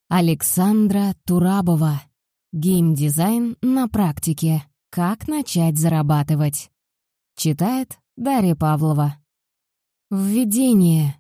Александра Турабова. Геймдизайн на практике. Как начать зарабатывать. Читает Дарья Павлова. Введение.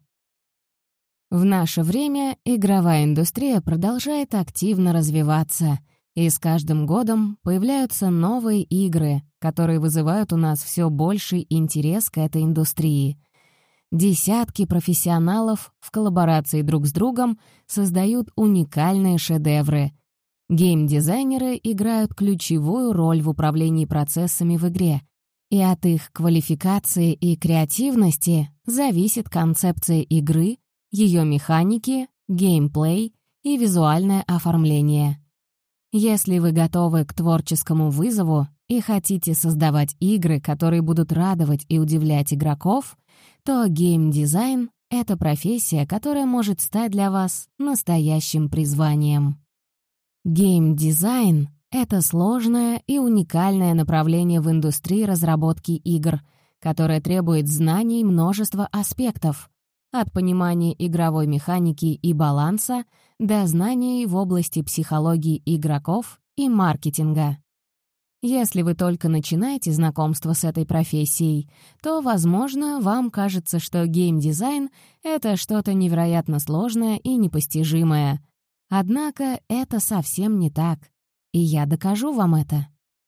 В наше время игровая индустрия продолжает активно развиваться, и с каждым годом появляются новые игры, которые вызывают у нас все больший интерес к этой индустрии. Десятки профессионалов в коллаборации друг с другом создают уникальные шедевры. Геймдизайнеры играют ключевую роль в управлении процессами в игре, и от их квалификации и креативности зависит концепция игры, ее механики, геймплей и визуальное оформление. Если вы готовы к творческому вызову и хотите создавать игры, которые будут радовать и удивлять игроков, то геймдизайн — это профессия, которая может стать для вас настоящим призванием. Геймдизайн — это сложное и уникальное направление в индустрии разработки игр, которое требует знаний множества аспектов, от понимания игровой механики и баланса до знаний в области психологии игроков и маркетинга. Если вы только начинаете знакомство с этой профессией, то, возможно, вам кажется, что геймдизайн — это что-то невероятно сложное и непостижимое. Однако это совсем не так, и я докажу вам это.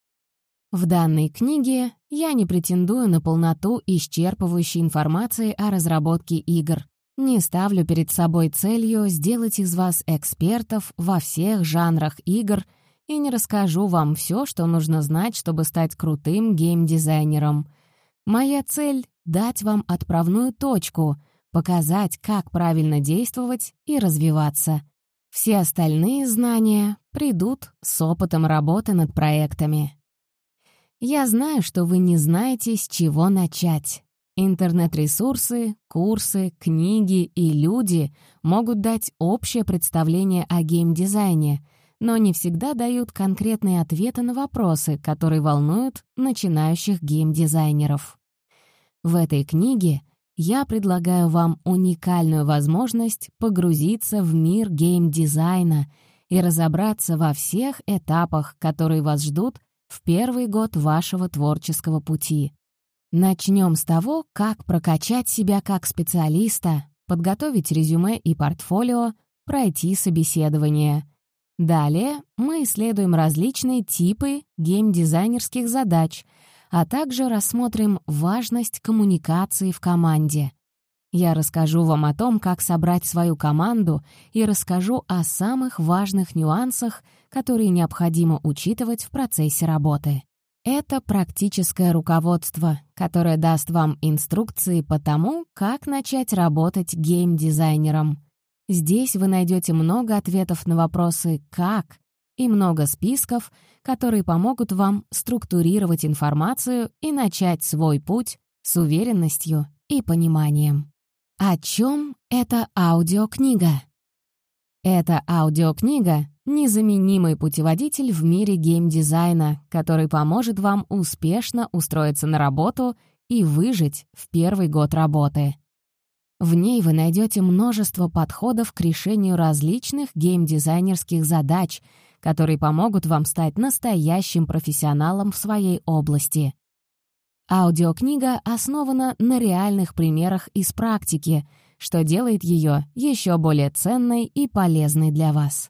В данной книге я не претендую на полноту исчерпывающей информации о разработке игр, не ставлю перед собой целью сделать из вас экспертов во всех жанрах игр и не расскажу вам все, что нужно знать, чтобы стать крутым геймдизайнером. Моя цель — дать вам отправную точку, показать, как правильно действовать и развиваться. Все остальные знания придут с опытом работы над проектами. Я знаю, что вы не знаете, с чего начать. Интернет-ресурсы, курсы, книги и люди могут дать общее представление о геймдизайне, но не всегда дают конкретные ответы на вопросы, которые волнуют начинающих геймдизайнеров. В этой книге я предлагаю вам уникальную возможность погрузиться в мир геймдизайна и разобраться во всех этапах, которые вас ждут в первый год вашего творческого пути. Начнем с того, как прокачать себя как специалиста, подготовить резюме и портфолио, пройти собеседование. Далее мы исследуем различные типы геймдизайнерских задач, а также рассмотрим важность коммуникации в команде. Я расскажу вам о том, как собрать свою команду, и расскажу о самых важных нюансах, которые необходимо учитывать в процессе работы. Это практическое руководство, которое даст вам инструкции по тому, как начать работать геймдизайнером. Здесь вы найдете много ответов на вопросы «как» и много списков, которые помогут вам структурировать информацию и начать свой путь с уверенностью и пониманием. О чем эта аудиокнига? Эта аудиокнига — незаменимый путеводитель в мире геймдизайна, который поможет вам успешно устроиться на работу и выжить в первый год работы. В ней вы найдете множество подходов к решению различных геймдизайнерских задач, которые помогут вам стать настоящим профессионалом в своей области. Аудиокнига основана на реальных примерах из практики, что делает ее еще более ценной и полезной для вас.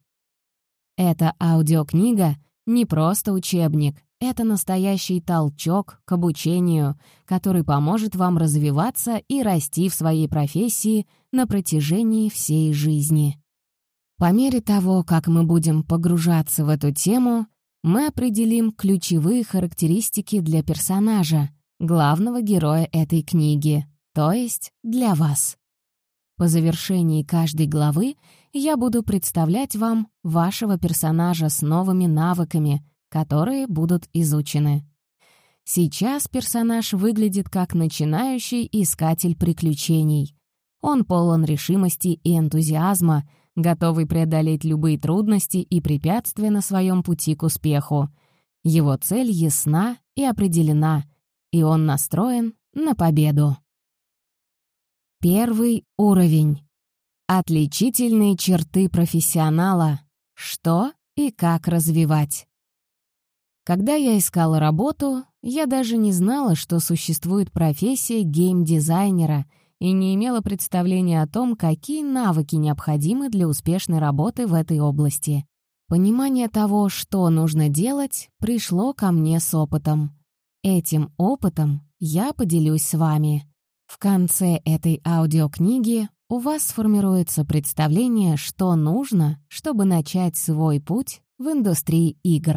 Эта аудиокнига — не просто учебник, это настоящий толчок к обучению, который поможет вам развиваться и расти в своей профессии на протяжении всей жизни. По мере того, как мы будем погружаться в эту тему, мы определим ключевые характеристики для персонажа, главного героя этой книги, то есть для вас. По завершении каждой главы я буду представлять вам вашего персонажа с новыми навыками, которые будут изучены. Сейчас персонаж выглядит как начинающий искатель приключений. Он полон решимости и энтузиазма, готовый преодолеть любые трудности и препятствия на своем пути к успеху. Его цель ясна и определена, и он настроен на победу. Первый уровень. Отличительные черты профессионала. Что и как развивать. Когда я искала работу, я даже не знала, что существует профессия гейм-дизайнера и не имела представления о том, какие навыки необходимы для успешной работы в этой области. Понимание того, что нужно делать, пришло ко мне с опытом. Этим опытом я поделюсь с вами. В конце этой аудиокниги у вас сформируется представление, что нужно, чтобы начать свой путь в индустрии игр.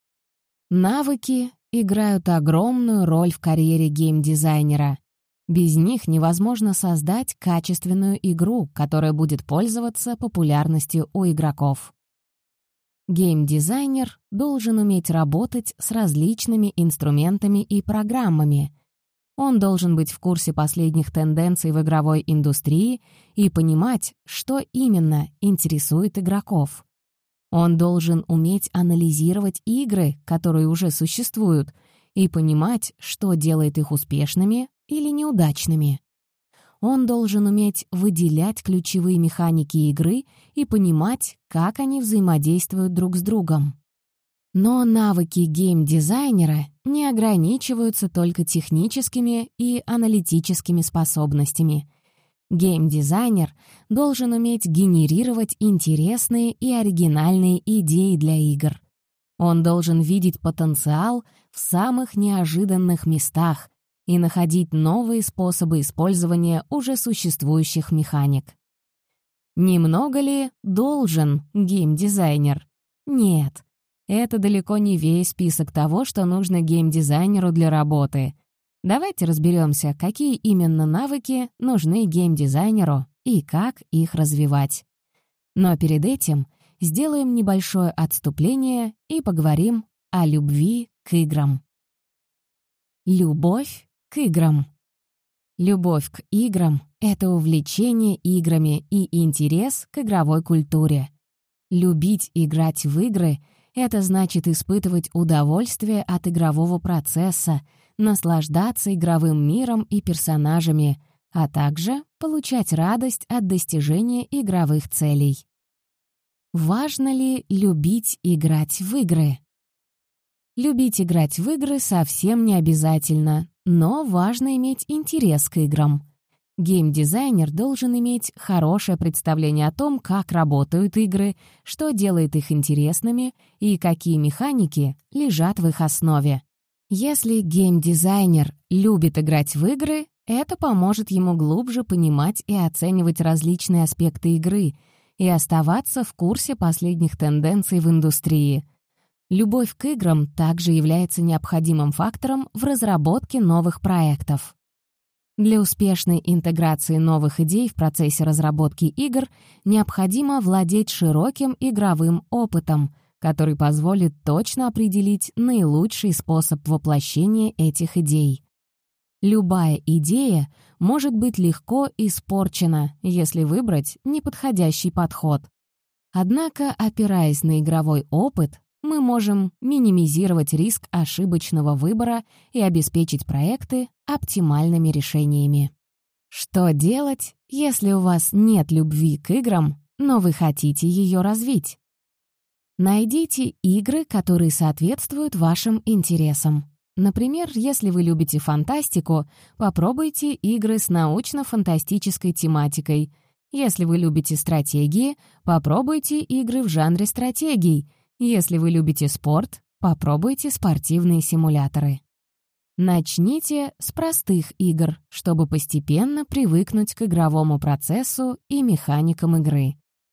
Навыки играют огромную роль в карьере гейм-дизайнера. Без них невозможно создать качественную игру, которая будет пользоваться популярностью у игроков. Гейм-дизайнер должен уметь работать с различными инструментами и программами. Он должен быть в курсе последних тенденций в игровой индустрии и понимать, что именно интересует игроков. Он должен уметь анализировать игры, которые уже существуют, и понимать, что делает их успешными или неудачными. Он должен уметь выделять ключевые механики игры и понимать, как они взаимодействуют друг с другом. Но навыки гейм-дизайнера не ограничиваются только техническими и аналитическими способностями. Гейм-дизайнер должен уметь генерировать интересные и оригинальные идеи для игр. Он должен видеть потенциал в самых неожиданных местах и находить новые способы использования уже существующих механик. Немного ли должен гейм-дизайнер? Нет. Это далеко не весь список того, что нужно гейм-дизайнеру для работы. Давайте разберемся, какие именно навыки нужны гейм-дизайнеру и как их развивать. Но перед этим сделаем небольшое отступление и поговорим о любви к играм. Любовь к играм. Любовь к играм — это увлечение играми и интерес к игровой культуре. Любить играть в игры — это значит испытывать удовольствие от игрового процесса, наслаждаться игровым миром и персонажами, а также получать радость от достижения игровых целей. Важно ли любить играть в игры? Любить играть в игры совсем не обязательно, но важно иметь интерес к играм. Гейм-дизайнер должен иметь хорошее представление о том, как работают игры, что делает их интересными и какие механики лежат в их основе. Если гейм-дизайнер любит играть в игры, это поможет ему глубже понимать и оценивать различные аспекты игры и оставаться в курсе последних тенденций в индустрии. Любовь к играм также является необходимым фактором в разработке новых проектов. Для успешной интеграции новых идей в процессе разработки игр необходимо владеть широким игровым опытом, который позволит точно определить наилучший способ воплощения этих идей. Любая идея может быть легко испорчена, если выбрать неподходящий подход. Однако, опираясь на игровой опыт, мы можем минимизировать риск ошибочного выбора и обеспечить проекты оптимальными решениями. Что делать, если у вас нет любви к играм, но вы хотите ее развить? Найдите игры, которые соответствуют вашим интересам. Например, если вы любите фантастику, попробуйте игры с научно-фантастической тематикой. Если вы любите стратегии, попробуйте игры в жанре стратегий. Если вы любите спорт, попробуйте спортивные симуляторы. Начните с простых игр, чтобы постепенно привыкнуть к игровому процессу и механикам игры.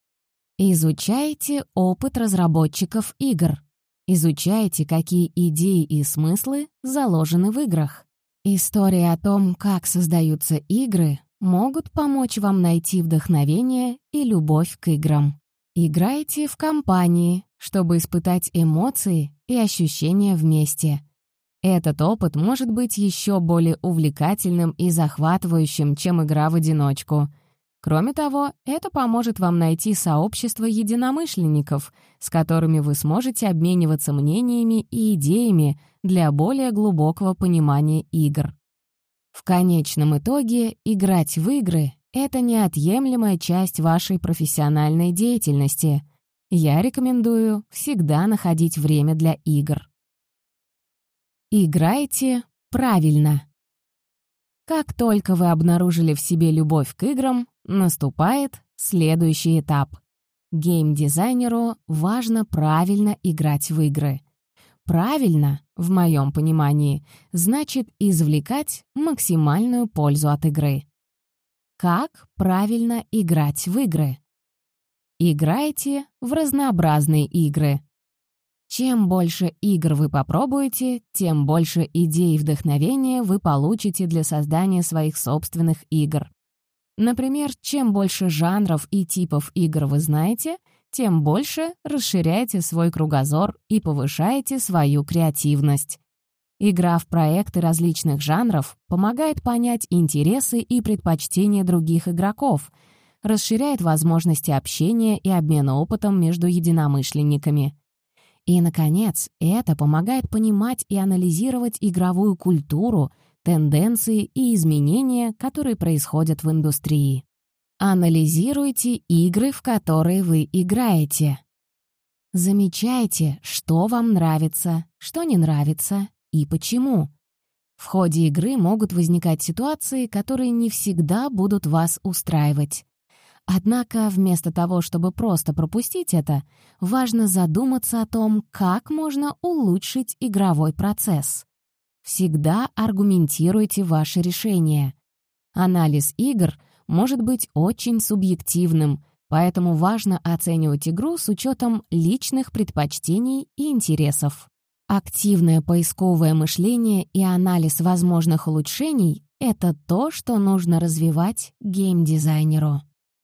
Изучайте опыт разработчиков игр. Изучайте, какие идеи и смыслы заложены в играх. Истории о том, как создаются игры, могут помочь вам найти вдохновение и любовь к играм. Играйте в компании, чтобы испытать эмоции и ощущения вместе. Этот опыт может быть еще более увлекательным и захватывающим, чем игра в одиночку. Кроме того, это поможет вам найти сообщество единомышленников, с которыми вы сможете обмениваться мнениями и идеями для более глубокого понимания игр. В конечном итоге играть в игры это неотъемлемая часть вашей профессиональной деятельности. Я рекомендую всегда находить время для игр. Играйте правильно. Как только вы обнаружили в себе любовь к играм, наступает следующий этап. Геймдизайнеру важно правильно играть в игры. Правильно, в моем понимании, значит извлекать максимальную пользу от игры. Как правильно играть в игры? Играйте в разнообразные игры. Чем больше игр вы попробуете, тем больше идей и вдохновения вы получите для создания своих собственных игр. Например, чем больше жанров и типов игр вы знаете, тем больше расширяете свой кругозор и повышаете свою креативность. Игра в проекты различных жанров помогает понять интересы и предпочтения других игроков, расширяет возможности общения и обмена опытом между единомышленниками. И, наконец, это помогает понимать и анализировать игровую культуру, тенденции и изменения, которые происходят в индустрии. Анализируйте игры, в которые вы играете. Замечайте, что вам нравится, что не нравится и почему. В ходе игры могут возникать ситуации, которые не всегда будут вас устраивать. Однако вместо того, чтобы просто пропустить это, важно задуматься о том, как можно улучшить игровой процесс. Всегда аргументируйте ваши решения. Анализ игр может быть очень субъективным, поэтому важно оценивать игру с учетом личных предпочтений и интересов. Активное поисковое мышление и анализ возможных улучшений — это то, что нужно развивать геймдизайнеру.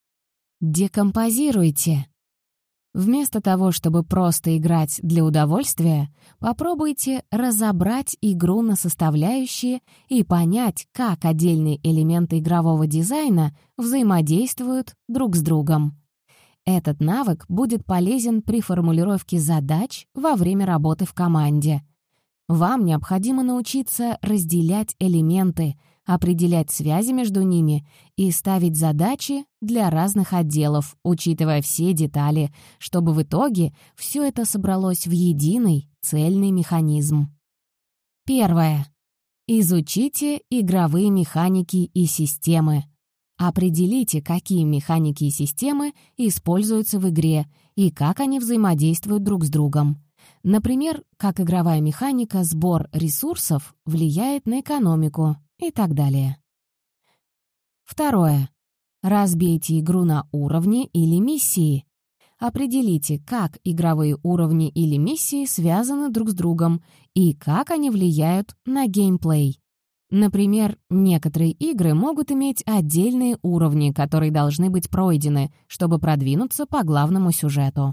Декомпозируйте. Вместо того, чтобы просто играть для удовольствия, попробуйте разобрать игру на составляющие и понять, как отдельные элементы игрового дизайна взаимодействуют друг с другом. Этот навык будет полезен при формулировке задач во время работы в команде. Вам необходимо научиться разделять элементы, определять связи между ними и ставить задачи для разных отделов, учитывая все детали, чтобы в итоге все это собралось в единый цельный механизм. Первое. Изучите игровые механики и системы. Определите, какие механики и системы используются в игре и как они взаимодействуют друг с другом. Например, как игровая механика «сбор ресурсов» влияет на экономику и так далее. Второе. Разбейте игру на уровни или миссии. Определите, как игровые уровни или миссии связаны друг с другом и как они влияют на геймплей. Например, некоторые игры могут иметь отдельные уровни, которые должны быть пройдены, чтобы продвинуться по главному сюжету.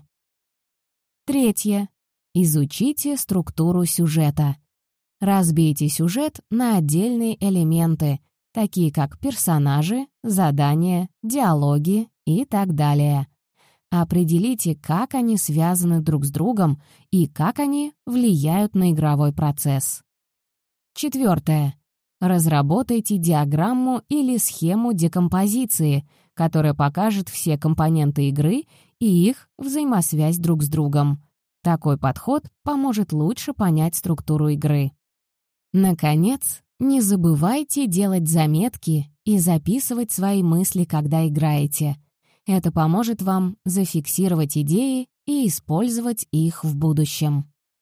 Третье. Изучите структуру сюжета. Разбейте сюжет на отдельные элементы, такие как персонажи, задания, диалоги и так далее. Определите, как они связаны друг с другом и как они влияют на игровой процесс. Четвертое. Разработайте диаграмму или схему декомпозиции, которая покажет все компоненты игры и их взаимосвязь друг с другом. Такой подход поможет лучше понять структуру игры. Наконец, не забывайте делать заметки и записывать свои мысли, когда играете. Это поможет вам зафиксировать идеи и использовать их в будущем.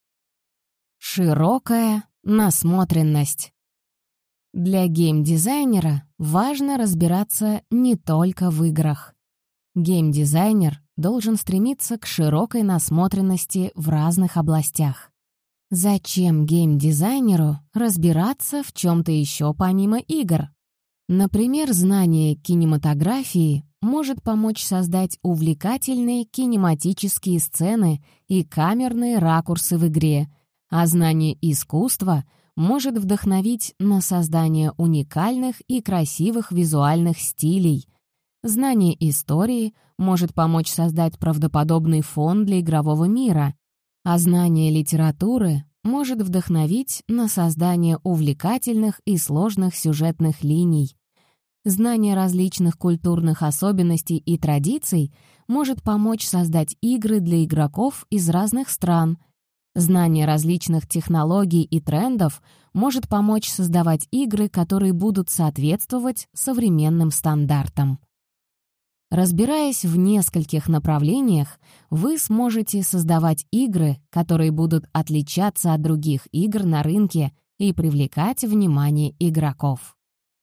Широкая насмотренность. Для геймдизайнера важно разбираться не только в играх. Геймдизайнер должен стремиться к широкой насмотренности в разных областях. Зачем геймдизайнеру разбираться в чем-то еще помимо игр? Например, знание кинематографии может помочь создать увлекательные кинематические сцены и камерные ракурсы в игре, а знание искусства может вдохновить на создание уникальных и красивых визуальных стилей. Знание истории может помочь создать правдоподобный фон для игрового мира, а знание литературы может вдохновить на создание увлекательных и сложных сюжетных линий. Знание различных культурных особенностей и традиций может помочь создать игры для игроков из разных стран. Знание различных технологий и трендов может помочь создавать игры, которые будут соответствовать современным стандартам. Разбираясь в нескольких направлениях, вы сможете создавать игры, которые будут отличаться от других игр на рынке и привлекать внимание игроков.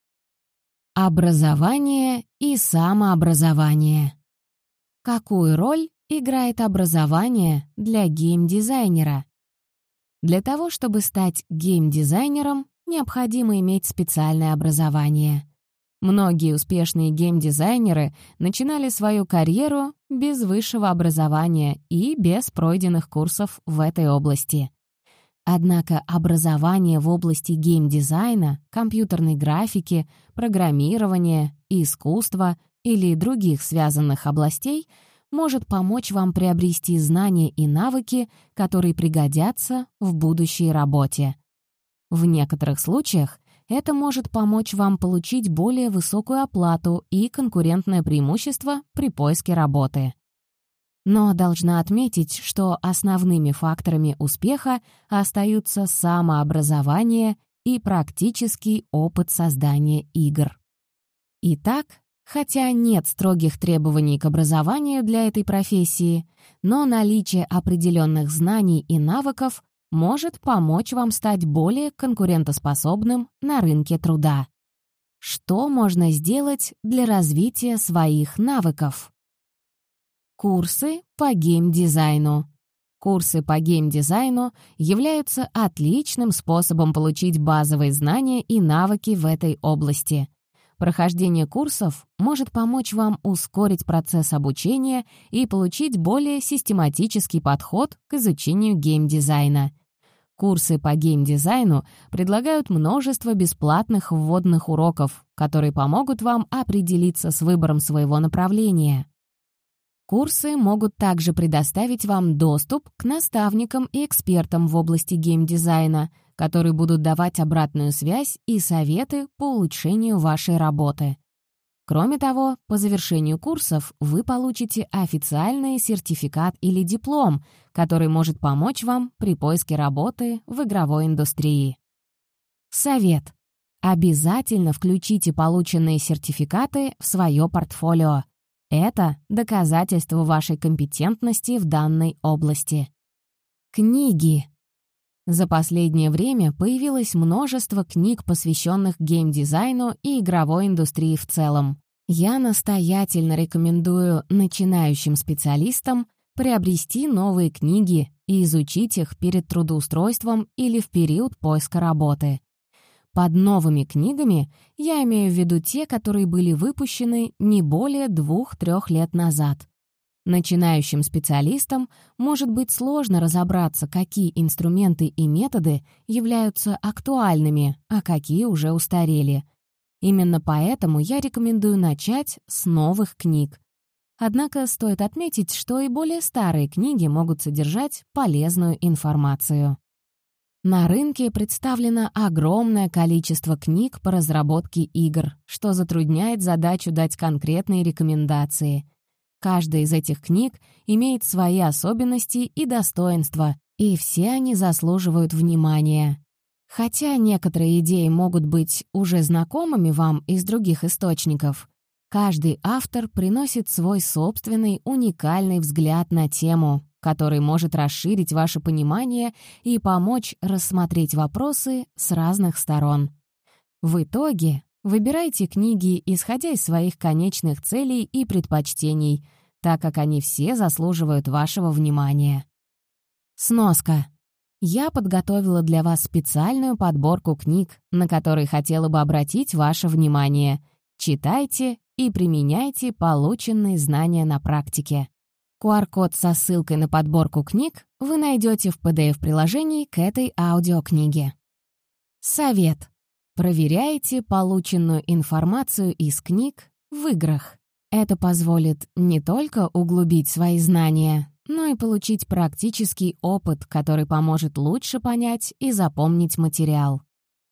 Образование и самообразование. Какую роль играет образование для геймдизайнера? Для того, чтобы стать геймдизайнером, необходимо иметь специальное образование. Многие успешные геймдизайнеры начинали свою карьеру без высшего образования и без пройденных курсов в этой области. Однако образование в области геймдизайна, компьютерной графики, программирования, искусства или других связанных областей может помочь вам приобрести знания и навыки, которые пригодятся в будущей работе. В некоторых случаях это может помочь вам получить более высокую оплату и конкурентное преимущество при поиске работы. Но должна отметить, что основными факторами успеха остаются самообразование и практический опыт создания игр. Итак, хотя нет строгих требований к образованию для этой профессии, но наличие определенных знаний и навыков может помочь вам стать более конкурентоспособным на рынке труда. Что можно сделать для развития своих навыков? Курсы по геймдизайну. Курсы по геймдизайну являются отличным способом получить базовые знания и навыки в этой области. Прохождение курсов может помочь вам ускорить процесс обучения и получить более систематический подход к изучению геймдизайна. Курсы по геймдизайну предлагают множество бесплатных вводных уроков, которые помогут вам определиться с выбором своего направления. Курсы могут также предоставить вам доступ к наставникам и экспертам в области геймдизайна, которые будут давать обратную связь и советы по улучшению вашей работы. Кроме того, по завершению курсов вы получите официальный сертификат или диплом, который может помочь вам при поиске работы в игровой индустрии. Совет. Обязательно включите полученные сертификаты в свое портфолио. Это доказательство вашей компетентности в данной области. Книги. За последнее время появилось множество книг, посвященных геймдизайну и игровой индустрии в целом. Я настоятельно рекомендую начинающим специалистам приобрести новые книги и изучить их перед трудоустройством или в период поиска работы. Под новыми книгами я имею в виду те, которые были выпущены не более 2-3 лет назад. Начинающим специалистам может быть сложно разобраться, какие инструменты и методы являются актуальными, а какие уже устарели. Именно поэтому я рекомендую начать с новых книг. Однако стоит отметить, что и более старые книги могут содержать полезную информацию. На рынке представлено огромное количество книг по разработке игр, что затрудняет задачу дать конкретные рекомендации. Каждая из этих книг имеет свои особенности и достоинства, и все они заслуживают внимания. Хотя некоторые идеи могут быть уже знакомыми вам из других источников, каждый автор приносит свой собственный уникальный взгляд на тему, который может расширить ваше понимание и помочь рассмотреть вопросы с разных сторон. В итоге выбирайте книги, исходя из своих конечных целей и предпочтений, так как они все заслуживают вашего внимания. Сноска. Я подготовила для вас специальную подборку книг, на которые хотела бы обратить ваше внимание. Читайте и применяйте полученные знания на практике. QR-код со ссылкой на подборку книг вы найдете в PDF-приложении к этой аудиокниге. Совет. Проверяйте полученную информацию из книг в играх. Это позволит не только углубить свои знания, но и получить практический опыт, который поможет лучше понять и запомнить материал.